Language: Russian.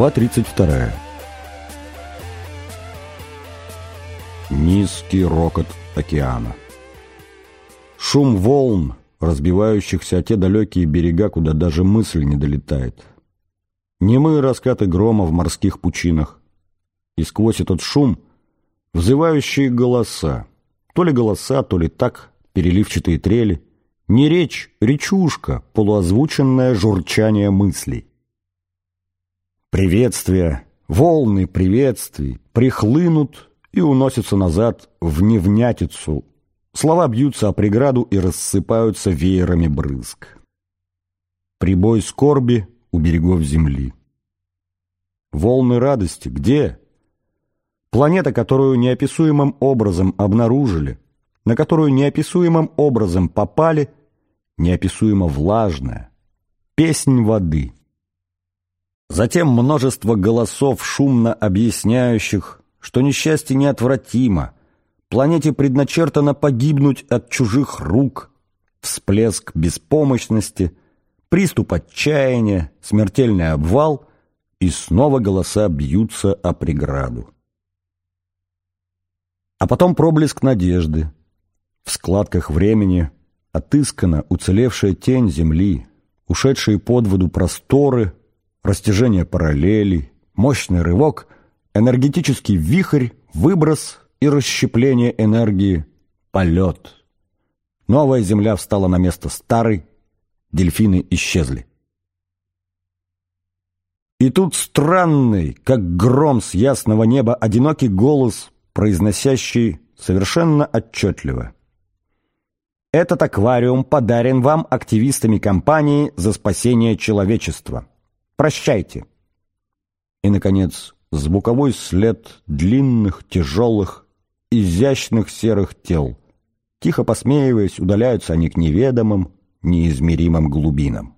Глава 32. Низкий рокот океана. Шум волн, разбивающихся о те далекие берега, куда даже мысль не долетает. Немые раскаты грома в морских пучинах. И сквозь этот шум взывающие голоса. То ли так переливчатые трели. Не речь, речушка, полуозвученное журчание мыслей. Приветствия, волны приветствий прихлынут и уносятся назад в невнятицу. Слова бьются о преграду и рассыпаются веерами брызг. Прибой скорби у берегов земли. Волны радости где? Планета, которую неописуемым образом обнаружили, на которую неописуемым образом попали, неописуемо влажная. Песнь воды. Затем множество голосов, шумно объясняющих, что несчастье неотвратимо, планете предначертано погибнуть от чужих рук, всплеск беспомощности, приступ отчаяния, смертельный обвал, и снова голоса бьются о преграду. А потом проблеск надежды. В складках времени отыскана уцелевшая тень Земли, ушедшие под воду просторы, растяжение параллелей, мощный рывок, энергетический вихрь, выброс и расщепление энергии, полет. Новая Земля встала на место старой, дельфины исчезли. И тут странный, как гром с ясного неба, одинокий голос, произносящий совершенно отчетливо: «Этот аквариум подарен вам активистами компании за спасение человечества. Прощайте». И, наконец, звуковой след длинных, тяжелых, изящных серых тел. Тихо посмеиваясь, удаляются они к неведомым, неизмеримым глубинам.